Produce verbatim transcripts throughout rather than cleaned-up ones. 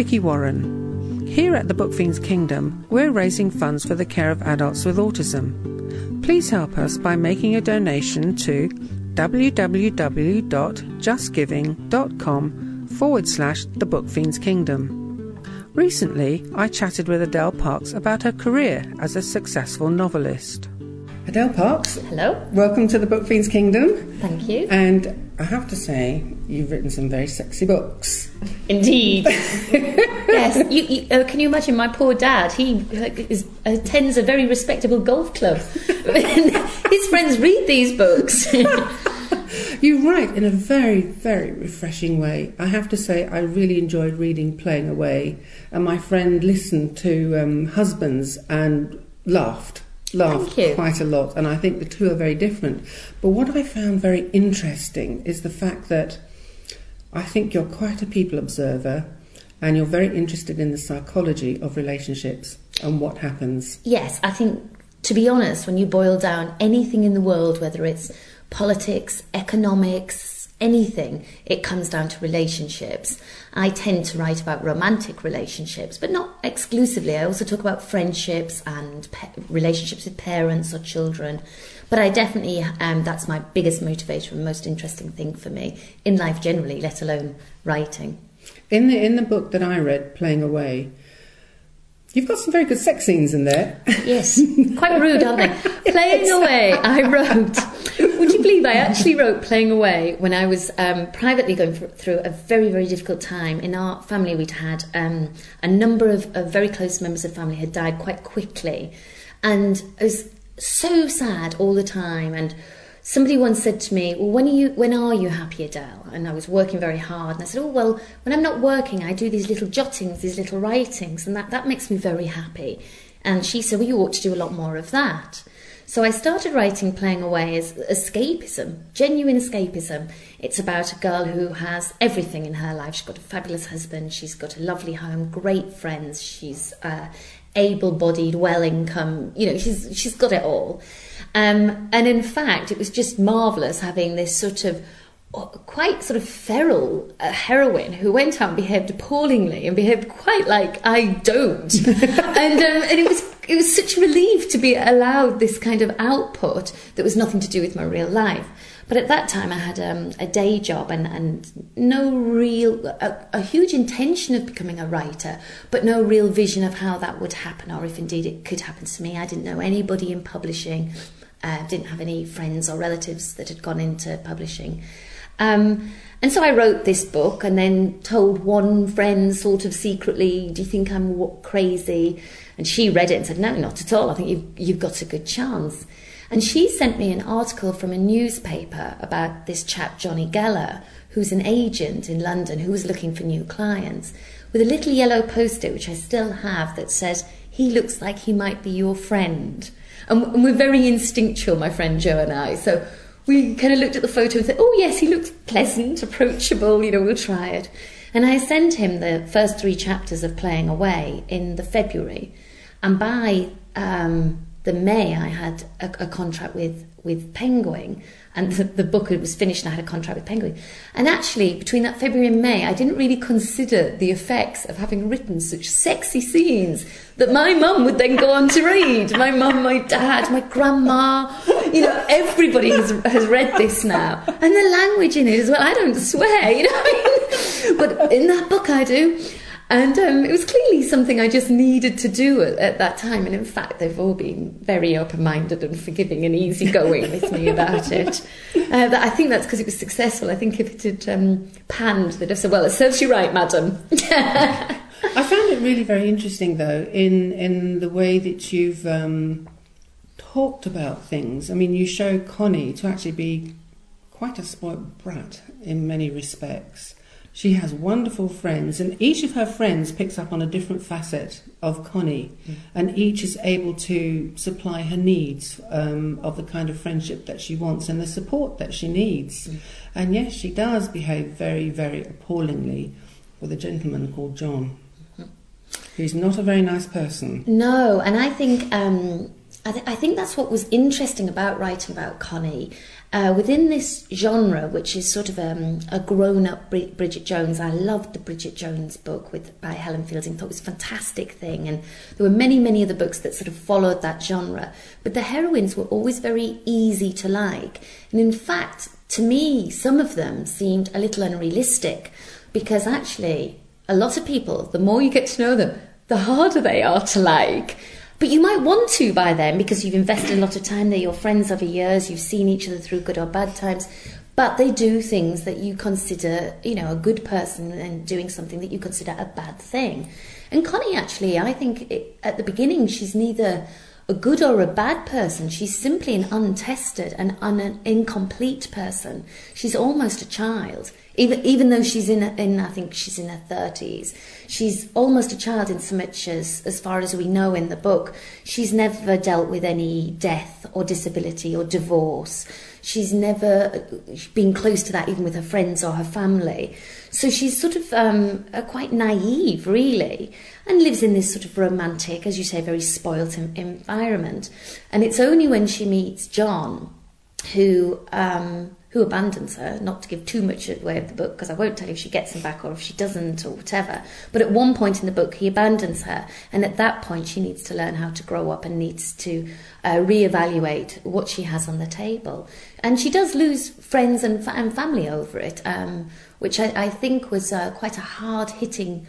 Vicky Warren. Here at the Book Fiends Kingdom, we're raising funds for the care of adults with autism. Please help us by making a donation to www.justgiving.com forward slash the Book Fiends Kingdom. Recently, I chatted with Adele Parks about her career as a successful novelist. Adele Parks. Hello. Welcome to the Book Fiends Kingdom. Thank you. And I have to say, you've written some very sexy books. Indeed. Yes. You, you, uh, can you imagine my poor dad? He uh, is, attends a very respectable golf club. His friends read these books. You write in a very, very refreshing way. I have to say, I really enjoyed reading Playing Away. And my friend listened to um, Husbands and laughed. laughed quite a lot, and I think the two are very different. But what I found very interesting is the fact that I think you're quite a people observer and you're very interested in the psychology of relationships and what happens. Yes, I think, to be honest, when you boil down anything in the world, whether it's politics, economics, anything, it comes down to relationships. I tend to write about romantic relationships, but not exclusively. I also talk about friendships and pe- relationships with parents or children. But I definitely, um, that's my biggest motivator and most interesting thing for me in life generally, let alone writing. In the in the book that I read, Playing Away, you've got some very good sex scenes in there. Yes, quite rude, aren't they? Playing yes. Away, I wrote... Would you believe I actually wrote Playing Away when I was um, privately going for, through a very, very difficult time. In our family, we'd had um, a number of, of very close members of family had died quite quickly. And I was so sad all the time. And somebody once said to me, well, when are you, when are you happy, Adele? And I was working very hard. And I said, oh, well, when I'm not working, I do these little jottings, these little writings, and that, that makes me very happy. And she said, well, you ought to do a lot more of that. So I started writing Playing Away as escapism, genuine escapism. It's about a girl who has everything in her life. She's got a fabulous husband, she's got a lovely home, great friends, she's uh, able-bodied, well-income, you know, she's she's got it all. Um, and in fact, it was just marvellous having this sort of quite sort of feral uh, heroine who went out and behaved appallingly and behaved quite like I don't. and um, and it was it was such a relief to be allowed this kind of output that was nothing to do with my real life. But at that time I had um, a day job and, and no real, a, a huge intention of becoming a writer, but no real vision of how that would happen or if indeed it could happen to me. I didn't know anybody in publishing, uh, didn't have any friends or relatives that had gone into publishing. Um, and so I wrote this book and then told one friend sort of secretly, do you think I'm w- crazy? And she read it and said, no, not at all. I think you've, you've got a good chance. And she sent me an article from a newspaper about this chap, Johnny Geller, who's an agent in London who was looking for new clients, with a little yellow post-it, which I still have, that says, he looks like he might be your friend. And, and we're very instinctual, my friend Jo and I. So we kind of looked at the photo and said, oh, yes, he looks pleasant, approachable, you know, we'll try it. And I sent him the first three chapters of Playing Away in the February. And by um, the May, I had a, a contract with, with Penguin. And the, the book was finished and I had a contract with Penguin. And actually, between that February and May, I didn't really consider the effects of having written such sexy scenes that my mum would then go on to read. My mum, my dad, my grandma, you know, everybody has, has read this now. And the language in it as well, I don't swear, you know what I mean? But in that book I do. And um, it was clearly something I just needed to do at, at that time. And in fact, they've all been very open-minded and forgiving and easygoing with me about it. Uh, but I think that's because it was successful. I think if it had um, panned, they'd have said, well, it serves you right, madam. I found it really very interesting, though, in, in the way that you've um, talked about things. I mean, you show Connie to actually be quite a spoilt brat in many respects. She has wonderful friends, and each of her friends picks up on a different facet of Connie, mm. and each is able to supply her needs um, of the kind of friendship that she wants and the support that she needs. Mm. And yes, she does behave very, very appallingly with a gentleman called John, mm. who's not a very nice person. No, and I think... Um I, th- I think that's what was interesting about writing about Connie. Uh, within this genre, which is sort of um, a grown-up Brid- Bridget Jones, I loved the Bridget Jones book with by Helen Fielding. I thought it was a fantastic thing, and there were many, many other books that sort of followed that genre. But the heroines were always very easy to like, and in fact, to me, some of them seemed a little unrealistic, because actually, a lot of people, the more you get to know them, the harder they are to like. But you might want to by then, because you've invested a lot of time. They're your friends over years. You've seen each other through good or bad times. But they do things that you consider, you know, a good person, and doing something that you consider a bad thing. And Connie, actually, I think it, at the beginning, she's neither a good or a bad person. She's simply an untested and un- an incomplete person. She's almost a child. Even even though she's in, in, I think she's in her thirties, she's almost a child in so much as, as far as we know in the book, she's never dealt with any death or disability or divorce. She's never been close to that even with her friends or her family. So she's sort of um, uh, quite naive, really, and lives in this sort of romantic, as you say, very spoilt em- environment. And it's only when she meets John, who... Um, who abandons her, not to give too much away of the book, because I won't tell you if she gets him back or if she doesn't or whatever. But at one point in the book, he abandons her. And at that point, she needs to learn how to grow up and needs to uh, reevaluate what she has on the table. And she does lose friends and, fa- and family over it, um, which I, I think was uh, quite a hard-hitting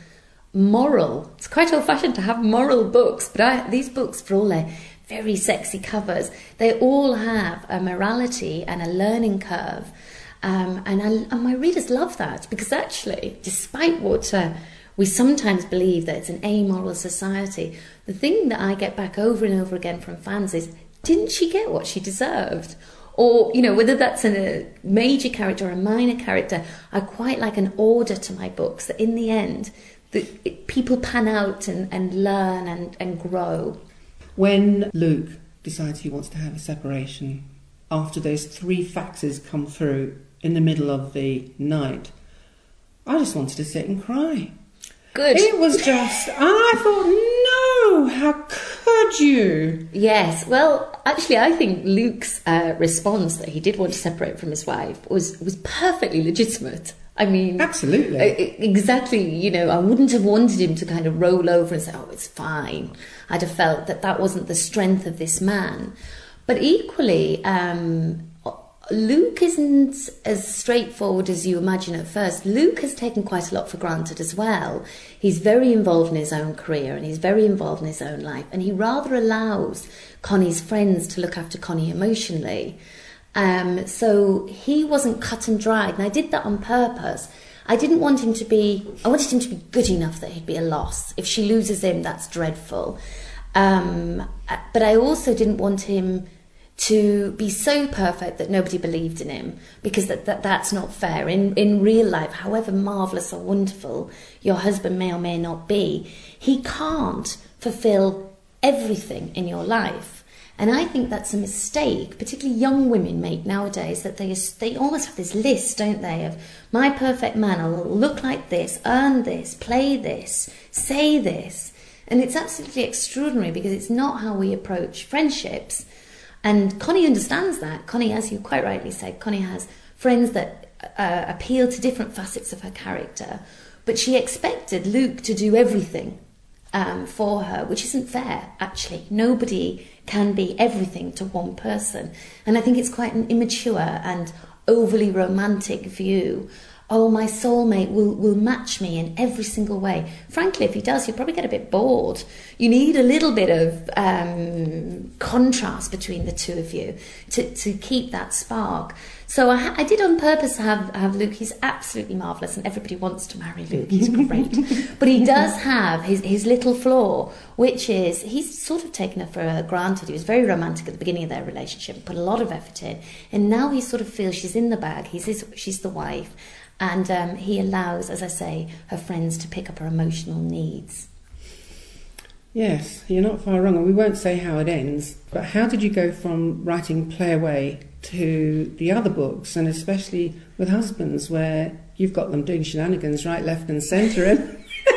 moral. It's quite old-fashioned to have moral books, but I, these books, for all their very sexy covers, they all have a morality and a learning curve, um, and, I, and my readers love that, because actually, despite what uh, we sometimes believe that it's an amoral society, the thing that I get back over and over again from fans is, didn't she get what she deserved? Or, you know, whether that's a major character or a minor character, I quite like an order to my books, that in the end, the, it, people pan out and, and learn and, and grow. When Luke decides he wants to have a separation, after those three faxes come through in the middle of the night, I just wanted to sit and cry. Good. It was just, and I thought, no, how could you? Yes, well, actually, I think Luke's uh, response that he did want to separate from his wife was, was perfectly legitimate. I mean... Absolutely. Exactly, you know, I wouldn't have wanted him to kind of roll over and say, oh, it's fine. I'd have felt that that wasn't the strength of this man. But equally, um, Luke isn't as straightforward as you imagine at first. Luke has taken quite a lot for granted as well. He's very involved in his own career and he's very involved in his own life. And he rather allows Connie's friends to look after Connie emotionally. Um, so he wasn't cut and dried, and I did that on purpose. I didn't want him to be, I wanted him to be good enough that he'd be a loss. If she loses him, that's dreadful. Um, but I also didn't want him to be so perfect that nobody believed in him, because that, that that's not fair. In, in real life, however marvellous or wonderful your husband may or may not be, he can't fulfil everything in your life. And I think that's a mistake, particularly young women make nowadays, that they they almost have this list, don't they, of my perfect man will look like this, earn this, play this, say this. And it's absolutely extraordinary, because it's not how we approach friendships. And Connie understands that. Connie, as you quite rightly said, Connie has friends that uh, appeal to different facets of her character. But she expected Luke to do everything um, for her, which isn't fair, actually. Nobody can be everything to one person. And I think it's quite an immature and overly romantic view. Oh, my soulmate will, will match me in every single way. Frankly, if he does, you'll probably get a bit bored. You need a little bit of um, contrast between the two of you to, to keep that spark. So I, I did on purpose have, have Luke. He's absolutely marvellous and everybody wants to marry Luke. He's great. But he does have his, his little flaw, which is he's sort of taken her for granted. He was very romantic at the beginning of their relationship, put a lot of effort in. And now he sort of feels she's in the bag. He's his, she's the wife. And um, he allows, as I say, her friends to pick up her emotional needs. Yes, you're not far wrong. And we won't say how it ends. But how did you go from writing Play Away to the other books, and especially with husbands, where you've got them doing shenanigans right, left and centre?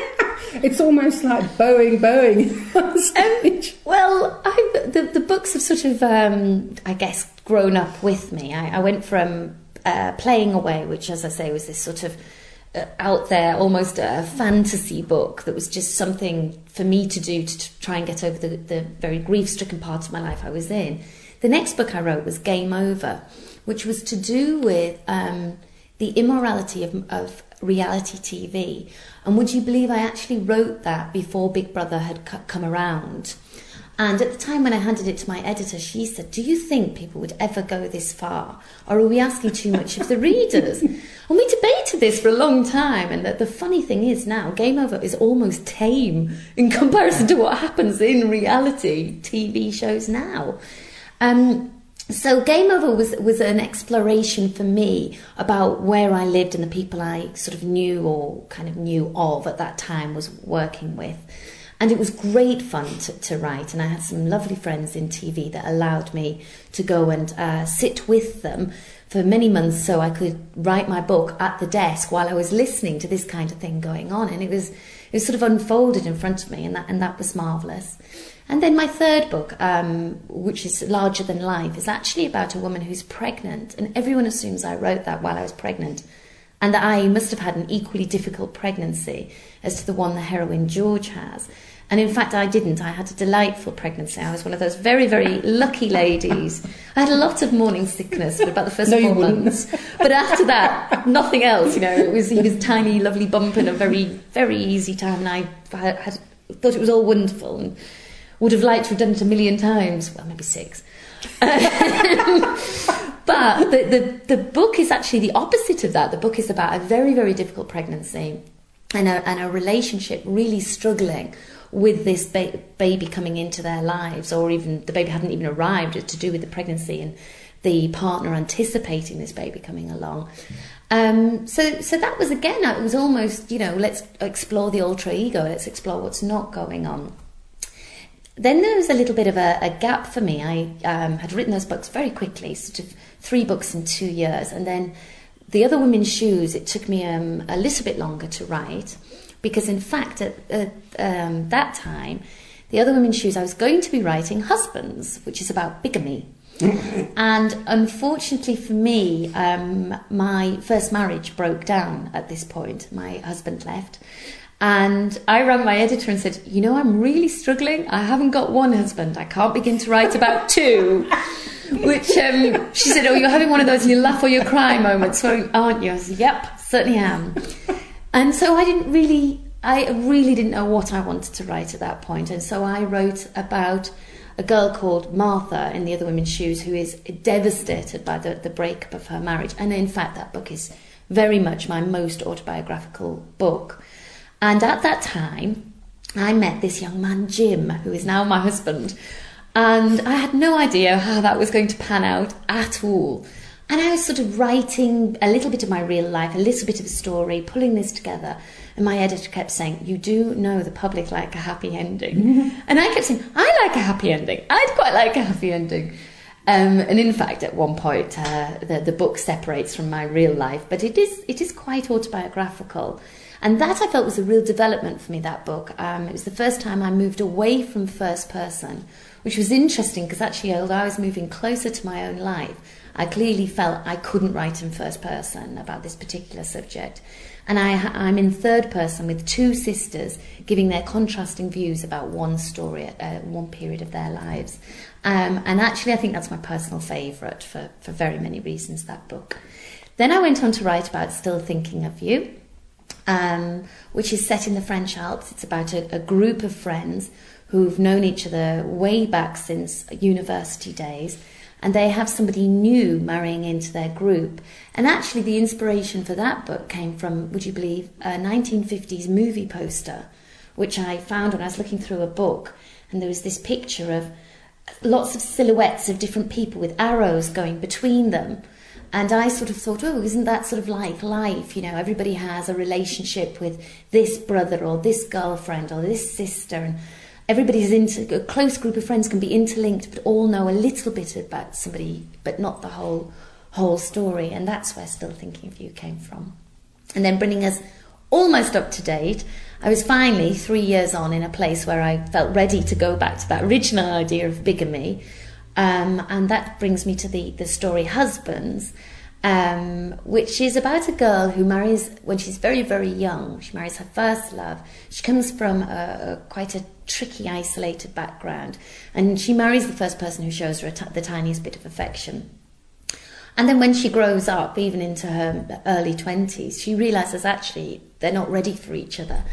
It's almost like bowing, bowing on stage. Um, well, I, the, the books have sort of, um, I guess, grown up with me. I, I went from uh, Playing Away, which, as I say, was this sort of uh, out there, almost a fantasy book that was just something for me to do to, to try and get over the, the very grief-stricken part of my life I was in. The next book I wrote was Game Over, which was to do with um, the immorality of, of reality T V. And would you believe I actually wrote that before Big Brother had c- come around? And at the time when I handed it to my editor, she said, do you think people would ever go this far? Or are we asking too much of the readers? And we debated this for a long time. And the, the funny thing is now, Game Over is almost tame in comparison to what happens in reality T V shows now. Um, so Game Over was, was an exploration for me about where I lived and the people I sort of knew or kind of knew of at that time, was working with. And it was great fun to, to write, and I had some lovely friends in T V that allowed me to go and uh, sit with them for many months so I could write my book at the desk while I was listening to this kind of thing going on. And it was it was sort of unfolded in front of me, and that, and that was marvellous. And then my third book, um, which is Larger Than Life, is actually about a woman who's pregnant, and everyone assumes I wrote that while I was pregnant, and that I must have had an equally difficult pregnancy as to the one the heroine George has. And in fact, I didn't. I had a delightful pregnancy. I was one of those very, very lucky ladies. I had a lot of morning sickness for about the first no, four months. But after that, nothing else. You know, it was he was a tiny, lovely bump in a very, very easy time. And I had, had, thought it was all wonderful and would have liked to have done it a million times. Well, maybe six. But the, the, the book is actually the opposite of that. The book is about a very, very difficult pregnancy and a, and a relationship really struggling with this ba- baby coming into their lives, or even the baby hadn't even arrived, to do with the pregnancy and the partner anticipating this baby coming along. Um, so, so that was, again, it was almost, you know, let's explore the alter ego, let's explore what's not going on. Then there was a little bit of a, a gap for me. I um, had written those books very quickly, sort of three books in two years, and then The Other Women's Shoes, it took me um, a little bit longer to write. Because in fact, at, at um, that time, The Other Women's Shoes, I was going to be writing Husbands, which is about bigamy. And unfortunately for me, um, my first marriage broke down at this point. My husband left. And I rang my editor and said, you know, I'm really struggling. I haven't got one husband. I can't begin to write about two. Which um, she said, oh, you're having one of those you laugh or you cry moments, aren't you? I said, yep, certainly am. And so I didn't really, I really didn't know what I wanted to write at that point. And so I wrote about a girl called Martha in The Other Women's Shoes, who is devastated by the, the breakup of her marriage. And in fact, that book is very much my most autobiographical book. And at that time, I met this young man, Jim, who is now my husband. And I had no idea how that was going to pan out at all. And I was sort of writing a little bit of my real life, a little bit of a story, pulling this together. And my editor kept saying, you do know the public like a happy ending. Mm-hmm. And I kept saying, I like a happy ending. I'd quite like a happy ending. Um, and in fact, at one point, uh, the, the book separates from my real life. But it is it is quite autobiographical. And that I felt was a real development for me, that book. Um, it was the first time I moved away from first person, which was interesting because actually, although I was moving closer to my own life, I clearly felt I couldn't write in first person about this particular subject. And I, I'm in third person with two sisters giving their contrasting views about one story at uh, one period of their lives. Um, and actually, I think that's my personal favourite for, for very many reasons, that book. Then I went on to write about Still Thinking of You, um, which is set in the French Alps. It's about a, a group of friends who've known each other way back since university days. And they have somebody new marrying into their group. And actually the inspiration for that book came from, would you believe, a nineteen fifties movie poster, which I found when I was looking through a book. And there was this picture of lots of silhouettes of different people with arrows going between them. And I sort of thought, oh, isn't that sort of like life? You know, everybody has a relationship with this brother or this girlfriend or this sister. And everybody's into, a close group of friends can be interlinked, but all know a little bit about somebody, but not the whole whole story. And that's where Still Thinking of You came from. And then bringing us almost up to date. I was finally three years on in a place where I felt ready to go back to that original idea of bigamy. Um, and that brings me to the, the story Husbands, um, which is about a girl who marries when she's very, very young. She marries her first love. She comes from a, a quite a tricky, isolated background. And she marries the first person who shows her a t- the tiniest bit of affection. And then when she grows up, even into her early twenties, she realises actually they're not ready for each other.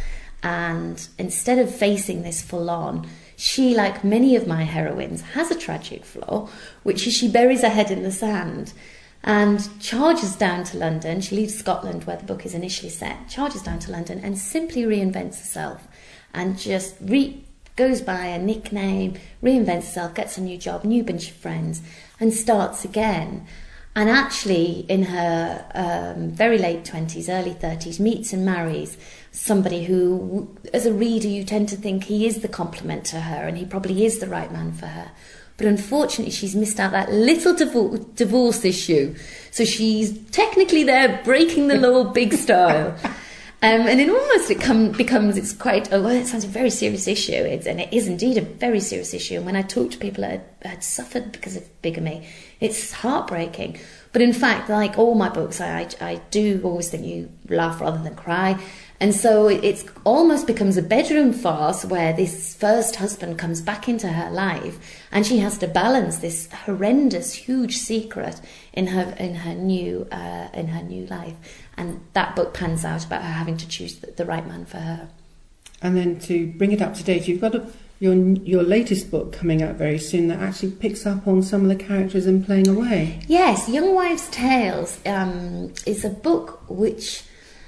And instead of facing this full on, she, like many of my heroines, has a tragic flaw, which is she buries her head in the sand and charges down to London. She leaves Scotland, where the book is initially set, charges down to London and simply reinvents herself and just re- goes by a nickname, reinvents herself, gets a new job, new bunch of friends, and starts again. And actually, in her um, very late twenties, early thirties, meets and marries somebody who, as a reader, you tend to think he is the complement to her and he probably is the right man for her. But unfortunately, she's missed out that little divor- divorce issue. So she's technically there breaking the law big style. Um, and it almost it come, becomes, it's quite, oh, well, it sounds a very serious issue. It's, and it is indeed a very serious issue. And when I talk to people that had, had suffered because of bigamy, it's heartbreaking. But in fact, like all my books, I, I, I do always think you laugh rather than cry. And so it's almost becomes a bedroom farce where this first husband comes back into her life and she has to balance this horrendous, huge secret in her in her new uh, in her new life. And that book pans out about her having to choose the, the right man for her. And then to bring it up to date, you've got a, your your latest book coming out very soon that actually picks up on some of the characters in Playing Away. Yes, Young Wives' Tales um, is a book which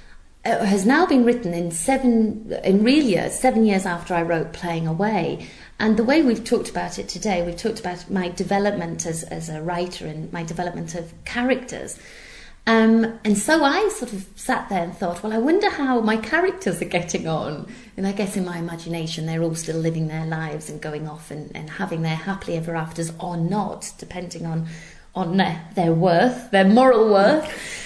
uh, has now been written in seven, in real years, seven years after I wrote Playing Away. And the way we've talked about it today, we've talked about my development as, as a writer and my development of characters. Um, and so I sort of sat there and thought, well, I wonder how my characters are getting on. And I guess in my imagination, they're all still living their lives and going off and, and having their happily ever afters or not, depending on, on their, their worth, their moral worth,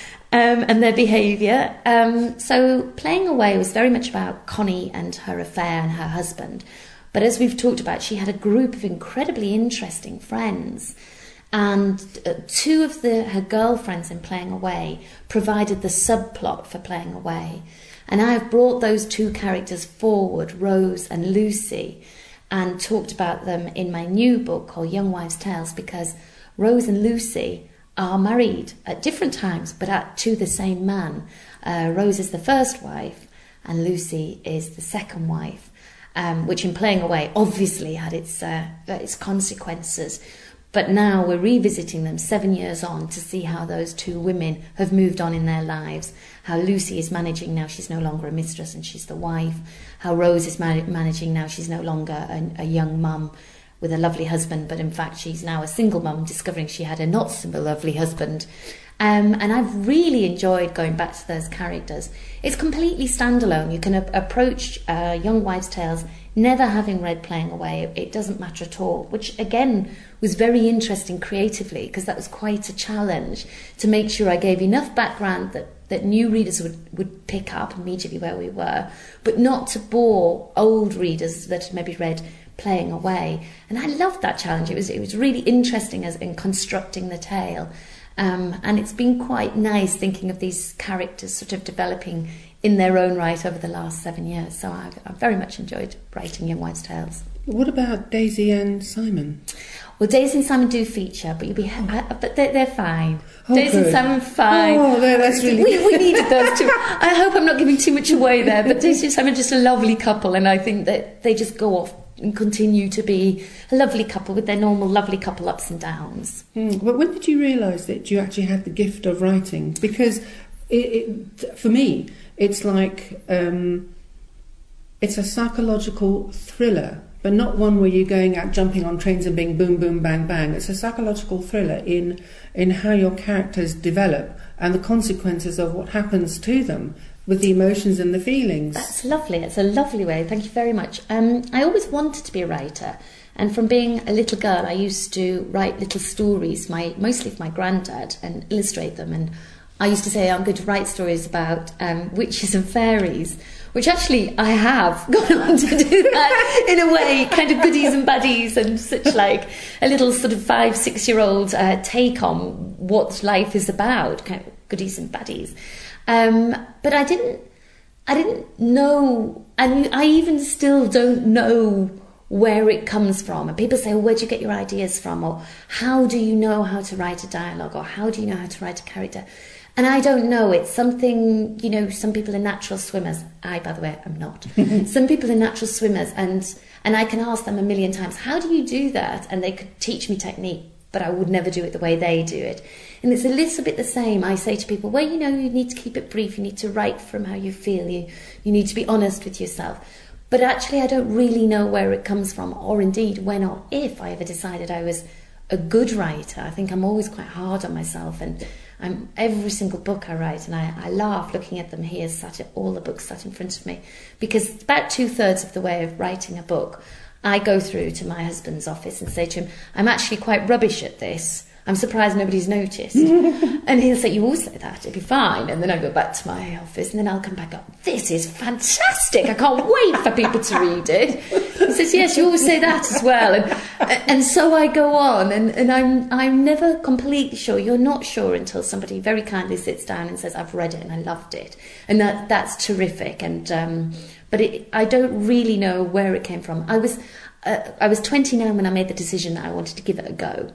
um, and their behaviour. Um, so Playing Away was very much about Connie and her affair and her husband. But as we've talked about, she had a group of incredibly interesting friends. And uh, two of the, her girlfriends in Playing Away provided the subplot for Playing Away. And I have brought those two characters forward, Rose and Lucy, and talked about them in my new book called Young Wives' Tales, because Rose and Lucy are married at different times, but at, to the same man. Uh, Rose is the first wife, and Lucy is the second wife, um, which in Playing Away obviously had its uh, its consequences. But now we're revisiting them seven years on to see how those two women have moved on in their lives. How Lucy is managing now, she's no longer a mistress and she's the wife. How Rose is man- managing now, she's no longer a, a young mum with a lovely husband, but in fact she's now a single mum, discovering she had a not so lovely husband. Um, and I've really enjoyed going back to those characters. It's completely standalone. You can a- approach uh, Young Wives' Tales never having read Playing Away. It doesn't matter at all, which again was very interesting creatively, because that was quite a challenge to make sure I gave enough background that, that new readers would, would pick up immediately where we were, but not to bore old readers that had maybe read Playing Away. And I loved that challenge. It was it was really interesting as in constructing the tale. Um, and it's been quite nice thinking of these characters sort of developing in their own right over the last seven years. So I've, I've very much enjoyed writing Young Wives' Tales. What about Daisy and Simon? Well, Daisy and Simon do feature, but you'll be, uh, but they're, they're fine. Oh, Daisy good. and Simon, fine. Oh, that's really we, we needed those two. I hope I'm not giving too much away there, but Daisy and Simon are just a lovely couple, and I think that they just go off and continue to be a lovely couple with their normal lovely couple ups and downs. Mm. But when did you realise that you actually had the gift of writing? Because it, it, for me, it's like um, it's a psychological thriller, but not one where you're going out jumping on trains and being boom, boom, bang, bang. It's a psychological thriller in in how your characters develop and the consequences of what happens to them, with the emotions and the feelings. That's lovely. It's a lovely way. Thank you very much. Um, I always wanted to be a writer. And from being a little girl, I used to write little stories, my mostly for my granddad, and illustrate them. And I used to say I'm going to write stories about um, witches and fairies, which actually I have gone on to do that in a way, kind of goodies and baddies and such like, a little sort of five, six-year-old uh, take on what life is about, kind of goodies and baddies. Um, but I didn't, I didn't know, and I even still don't know where it comes from. And people say, well, where do you get your ideas from? Or how do you know how to write a dialogue? Or how do you know how to write a character? And I don't know. It's something, you know, some people are natural swimmers. I, by the way, am not. Some people are natural swimmers, and and I can ask them a million times, how do you do that? And they could teach me technique, but I would never do it the way they do it. And it's a little bit the same. I say to people, well, you know, you need to keep it brief. You need to write from how you feel. You, you need to be honest with yourself. But actually, I don't really know where it comes from, or indeed when or if I ever decided I was a good writer. I think I'm always quite hard on myself, and I'm, every single book I write, and I, I laugh looking at them here, sat at all the books sat in front of me, because about two-thirds of the way of writing a book, I go through to my husband's office and say to him, I'm actually quite rubbish at this. I'm surprised nobody's noticed. And he'll say, you always say that, it'll be fine. And then I go back to my office, and then I'll come back up, this is fantastic, I can't wait for people to read it. He says, yes, you always say that as well. And and so I go on, and, and I'm I'm never completely sure. You're not sure until somebody very kindly sits down and says, I've read it and I loved it. And that that's terrific. And um, but it, I don't really know where it came from. I was uh, I was twenty-nine when I made the decision that I wanted to give it a go.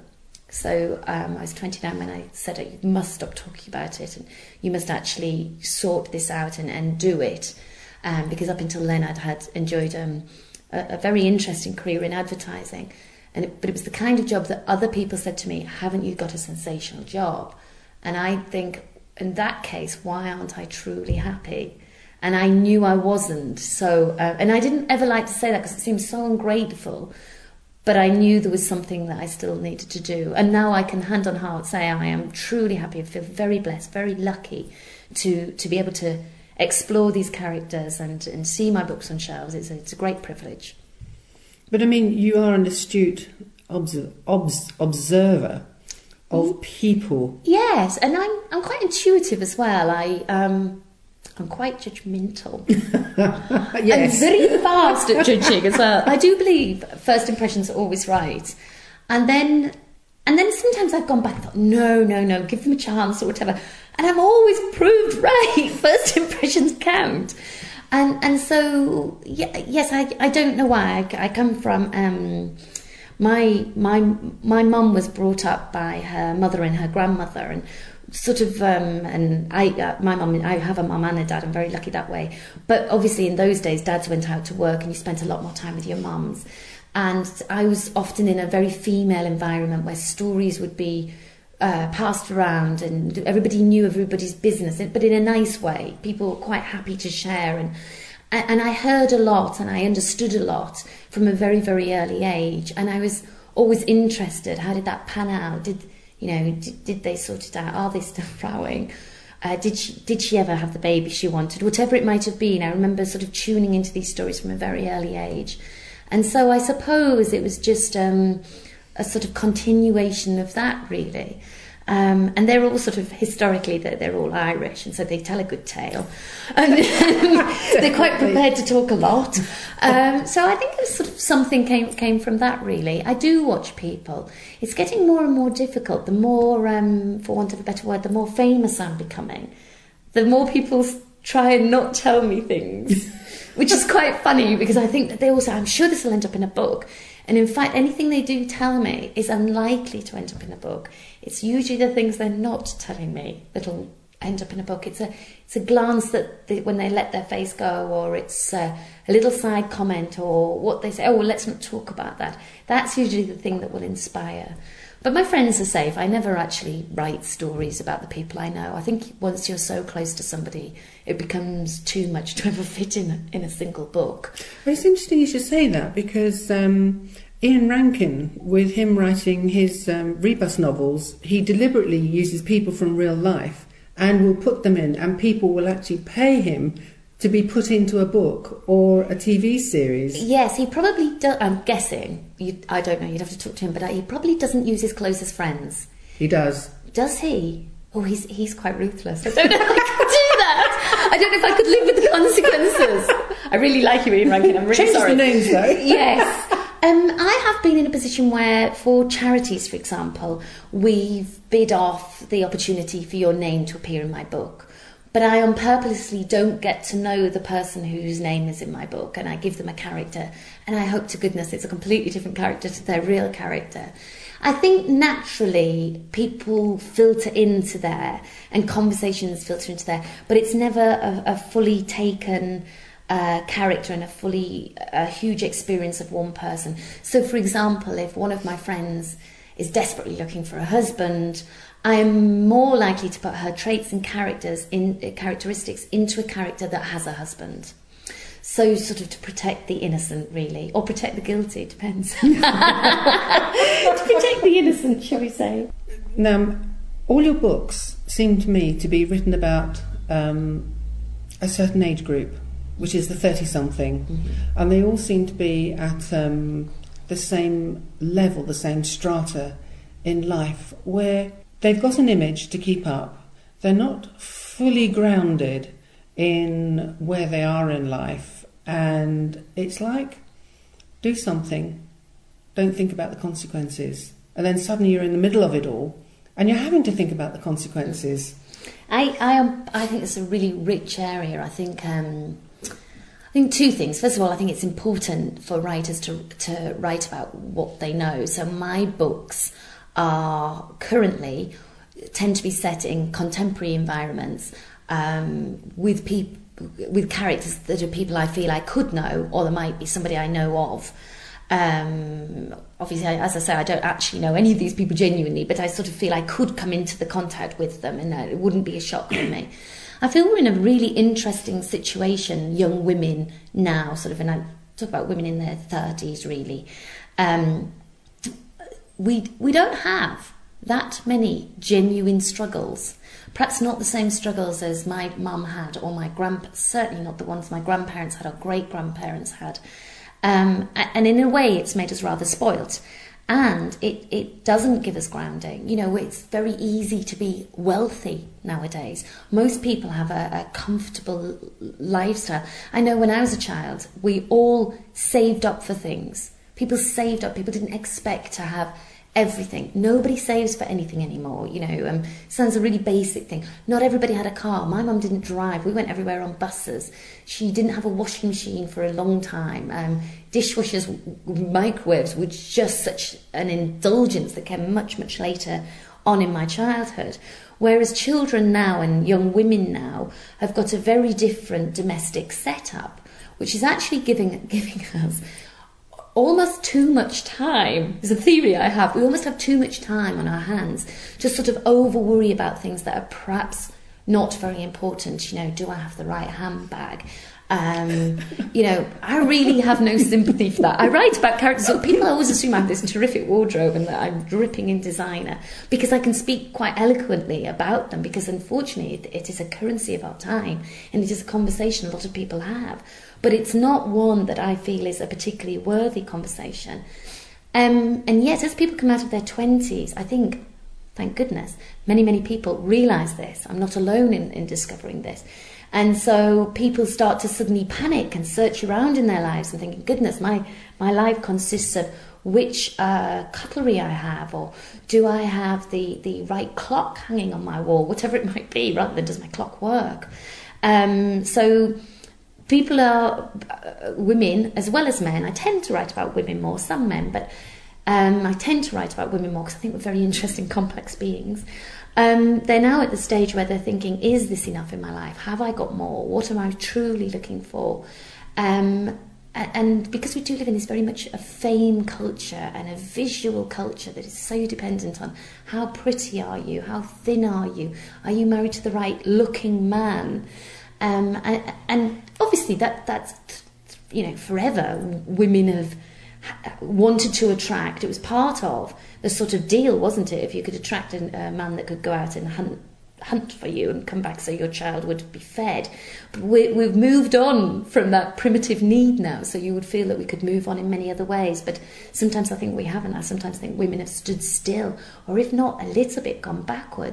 So um, I was twenty-nine when I said, you must stop talking about it, and you must actually sort this out and, and do it. Um, because up until then I'd had enjoyed um, a, a very interesting career in advertising. And it, but it was the kind of job that other people said to me, haven't you got a sensational job? And I think, in that case, why aren't I truly happy? And I knew I wasn't. So, uh, and I didn't ever like to say that because it seemed so ungrateful. But I knew there was something that I still needed to do. And now I can hand on heart say I am truly happy. I feel very blessed, very lucky to, to be able to explore these characters and, and see my books on shelves. It's a, it's a great privilege. But I mean, you are an astute obs- obs- observer of people. Yes, and I'm I'm quite intuitive as well. I um I'm quite judgmental. Yes. I'm very fast at judging as well. I do believe first impressions are always right, and then and then sometimes I've gone back and thought, no, no, no, give them a chance or whatever, and I'm always proved right. First impressions count. And and so yeah, yes, I I don't know why I, I come from um, my my my mum was brought up by her mother and her grandmother, and sort of um, and I uh, my mum I have a mum and a dad. I'm very lucky that way. But obviously in those days, dads went out to work, and you spent a lot more time with your mums. And I was often in a very female environment where stories would be Uh, passed around, and everybody knew everybody's business, but in a nice way. People were quite happy to share, and and I heard a lot, and I understood a lot from a very, very early age. And I was always interested. How did that pan out? Did you know? Did, did they sort it out? Are they still rowing? Uh, did she did she ever have the baby she wanted? Whatever it might have been, I remember sort of tuning into these stories from a very early age. And so I suppose it was just um, a sort of continuation of that, really. Um, and they're all sort of, historically, they're, they're all Irish, and so they tell a good tale. And they're quite prepared to talk a lot. Um, so I think it was sort of something came came from that, really. I do watch people. It's getting more and more difficult. The more, um, for want of a better word, the more famous I'm becoming. The more people try and not tell me things, which is quite funny, because I think that they all say, I'm sure this will end up in a book. And in fact, anything they do tell me is unlikely to end up in a book. It's usually the things they're not telling me that'll end up in a book. It's a it's a glance that they, when they let their face go, or it's a, a little side comment, or what they say, oh, well, let's not talk about that. That's usually the thing that will inspire. But my friends are safe. I never actually write stories about the people I know. I think once you're so close to somebody, it becomes too much to ever fit in a, in a single book. Well, it's interesting you should say that, because um, Ian Rankin, with him writing his um, rebus novels, he deliberately uses people from real life and will put them in, and people will actually pay him to be put into a book or a T V series. Yes, he probably does. I'm guessing. You, I don't know. You'd have to talk to him, but he probably doesn't use his closest friends. He does. Does he? Oh, he's he's quite ruthless. I don't know if I could do that. I don't know if I could live with the consequences. I really like you, Ian Rankin. I'm really Change sorry. the names, though. Yes. Um, I have been in a position where, for charities, for example, we've bid off the opportunity for your name to appear in my book. But I on purposely don't get to know the person whose name is in my book, and I give them a character. And I hope to goodness it's a completely different character to their real character. I think naturally people filter into there and conversations filter into there, but it's never a, a fully taken uh, character and a fully a huge experience of one person. So, for example, if one of my friends is desperately looking for a husband, I'm more likely to put her traits and characters in uh, characteristics into a character that has a husband. So sort of to protect the innocent, really, or protect the guilty, depends. To protect the innocent, shall we say. Now, all your books seem to me to be written about um, a certain age group, which is the thirty-something, mm-hmm. and they all seem to be at um, the same level, the same strata in life, where they've got an image to keep up. They're not fully grounded in where they are in life, and it's like, do something, don't think about the consequences, and then suddenly you're in the middle of it all and you're having to think about the consequences. I I, am, I think it's a really rich area. I think um, I think two things. First of all, I think it's important for writers to to write about what they know. So my books are currently tend to be set in contemporary environments, Um, with people, with characters that are people I feel I could know, or there might be somebody I know of. Um, obviously, I, as I say, I don't actually know any of these people genuinely, but I sort of feel I could come into the contact with them, and it wouldn't be a shock for me. I feel we're in a really interesting situation, young women now, sort of, and I talk about women in their thirties, really. Um, we we don't have that many genuine struggles. Perhaps not the same struggles as my mum had, or my grand, certainly not the ones my grandparents had or great-grandparents had. Um, and in a way, it's made us rather spoilt. And it, it doesn't give us grounding. You know, it's very easy to be wealthy nowadays. Most people have a, a comfortable lifestyle. I know when I was a child, we all saved up for things. People saved up. People didn't expect to have everything. Nobody saves for anything anymore, you know. Um, sounds a really basic thing. Not everybody had a car. My mum didn't drive. We went everywhere on buses. She didn't have a washing machine for a long time. Um, dishwashers, microwaves were just such an indulgence that came much, much later on in my childhood. Whereas children now and young women now have got a very different domestic setup, which is actually giving giving us almost too much time. There's a theory I have. We almost have too much time on our hands to sort of over worry about things that are perhaps not very important. You know, do I have the right handbag? Um, you know, I really have no sympathy for that. I write about characters. So people always assume I have this terrific wardrobe and that I'm dripping in designer because I can speak quite eloquently about them, because unfortunately it, it is a currency of our time and it is a conversation a lot of people have. But it's not one that I feel is a particularly worthy conversation. Um, and yet, as people come out of their twenties, I think, thank goodness, many, many people realise this. I'm not alone in, in discovering this. And so people start to suddenly panic and search around in their lives and thinking, goodness, my, my life consists of which uh, cutlery I have, or do I have the, the right clock hanging on my wall, whatever it might be, rather than does my clock work. Um, so... People are, uh, women as well as men, I tend to write about women more, some men, but um, I tend to write about women more because I think we're very interesting, complex beings. Um, they're now at the stage where they're thinking, is this enough in my life? Have I got more? What am I truly looking for? Um, and because we do live in this very much a fame culture and a visual culture that is so dependent on how pretty are you? How thin are you? Are you married to the right looking man? Um, and, and obviously that that's, you know, forever women have wanted to attract. It was part of the sort of deal, wasn't it? If you could attract a, a man that could go out and hunt hunt for you and come back so your child would be fed. But we, we've moved on from that primitive need now, so you would feel that we could move on in many other ways. But sometimes I think we haven't. I sometimes think women have stood still, or if not, a little bit gone backwards.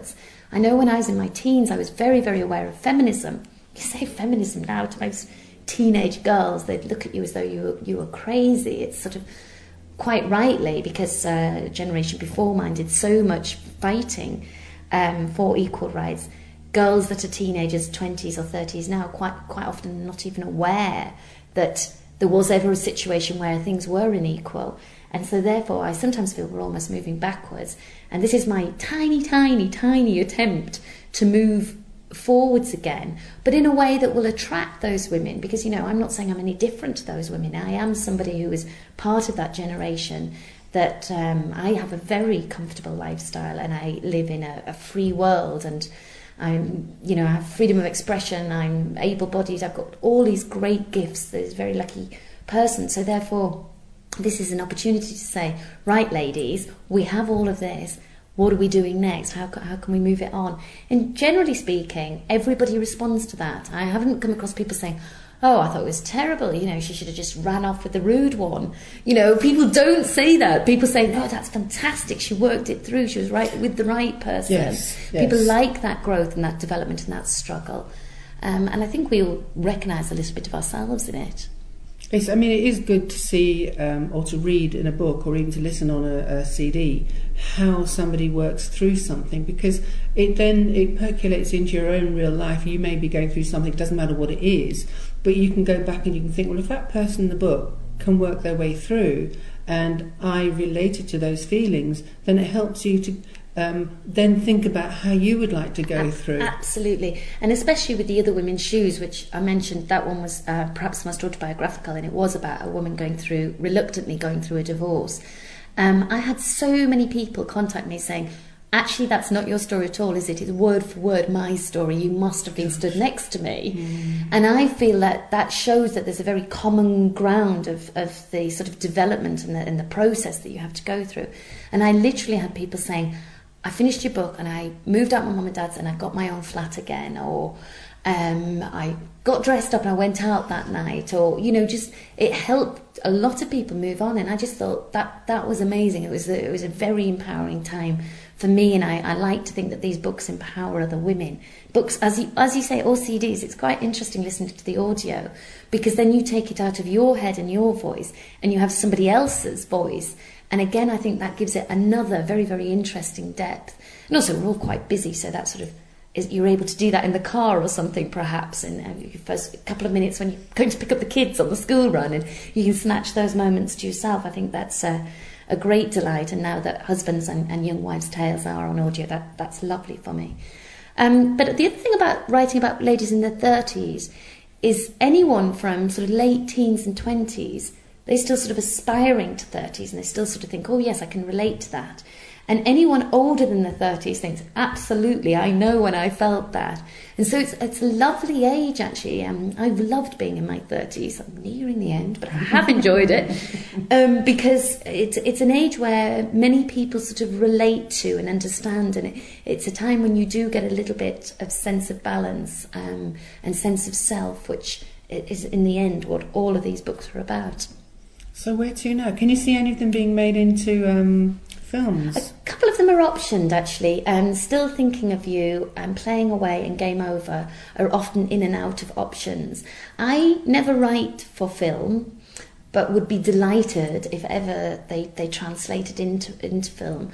I know when I was in my teens, I was very, very aware of feminism. You say feminism now to most teenage girls, they'd look at you as though you were, you were crazy. It's sort of quite rightly, because uh, a generation before mine did so much fighting um, for equal rights. Girls that are teenagers, twenties or thirties now, quite quite often not even aware that there was ever a situation where things were unequal. And so therefore I sometimes feel we're almost moving backwards. And this is my tiny, tiny, tiny attempt to move forwards again, but in a way that will attract those women, because, you know, I'm not saying I'm any different to those women. I am somebody who is part of that generation, that um, I have a very comfortable lifestyle and I live in a, a free world, and I'm, you know, I have freedom of expression, I'm able-bodied, I've got all these great gifts. There's a very lucky person. So therefore, this is an opportunity to say, right, ladies, we have all of this. What are we doing next? How, how can we move it on? And generally speaking, everybody responds to that. I haven't come across people saying, oh, I thought it was terrible, you know, she should have just ran off with the rude one. You know, people don't say that. People say, no, that's fantastic, she worked it through, she was right with the right person. Yes, yes. People like that growth and that development and that struggle. Um, and I think we all recognise a little bit of ourselves in it. It's, I mean, it is good to see um, or to read in a book, or even to listen on a, a C D, how somebody works through something, because it then it percolates into your own real life. You may be going through something, it doesn't matter what it is, but you can go back and you can think, well, if that person in the book can work their way through and I related to those feelings, then it helps you to Um, then think about how you would like to go through. Absolutely. And especially with The Other Women's Shoes, which I mentioned, that one was uh, perhaps the most autobiographical, and it was about a woman going through, reluctantly going through a divorce. Um, I had so many people contact me saying, actually, that's not your story at all, is it? It's word for word my story. You must have been stood next to me. Mm. And I feel that that shows that there's a very common ground of, of the sort of development and the, and the process that you have to go through. And I literally had people saying, I finished your book and I moved out my mum and dad's and I got my own flat again, or um, I got dressed up and I went out that night, or, you know, just it helped a lot of people move on. And I just thought that that was amazing. It was a, it was a very empowering time for me, and I, I like to think that these books empower other women. Books, as you, as you say, or C Ds, it's quite interesting listening to the audio, because then you take it out of your head and your voice and you have somebody else's voice. And again, I think that gives it another very, very interesting depth. And also, we're all quite busy, so that sort of is, you're able to do that in the car or something, perhaps, in your first couple of minutes when you're going to pick up the kids on the school run, and you can snatch those moments to yourself. I think that's a, a great delight. And now that Husbands and, and Young Wives' Tales are on audio, that that's lovely for me. Um, but the other thing about writing about ladies in their thirties is anyone from sort of late teens and twenties, they're still sort of aspiring to thirties, and they still sort of think, oh yes, I can relate to that. And anyone older than the thirties thinks, absolutely, I know when I felt that. And so it's it's a lovely age, actually. Um, I've loved being in my thirties. I'm nearing the end, but I have enjoyed it. Um, because it's, it's an age where many people sort of relate to and understand. And it, it's a time when you do get a little bit of sense of balance um, and sense of self, which is in the end what all of these books are about. So where to now? Can you see any of them being made into um, films? A couple of them are optioned, actually. Um, Still Thinking of You and Playing Away and Game Over are often in and out of options. I never write for film, but would be delighted if ever they, they translated into into film.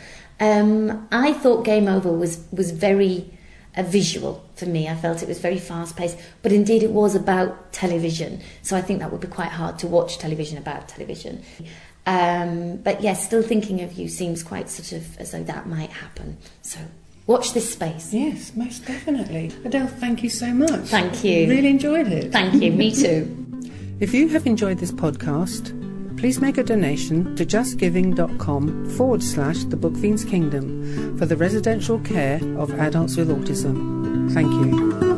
Um, I thought Game Over was, was very a visual for me. I felt it was very fast-paced, but indeed it was about television, so I think that would be quite hard to watch television about television. Um, but yes, Still Thinking of You seems quite sort of as though that might happen. So watch this space. Yes, most definitely. Adele, thank you so much. Thank you. Really enjoyed it. Thank you. Me too. If you have enjoyed this podcast, please make a donation to justgiving.com forward slash the Book Fiend's Kingdom for the residential care of adults with autism. Thank you.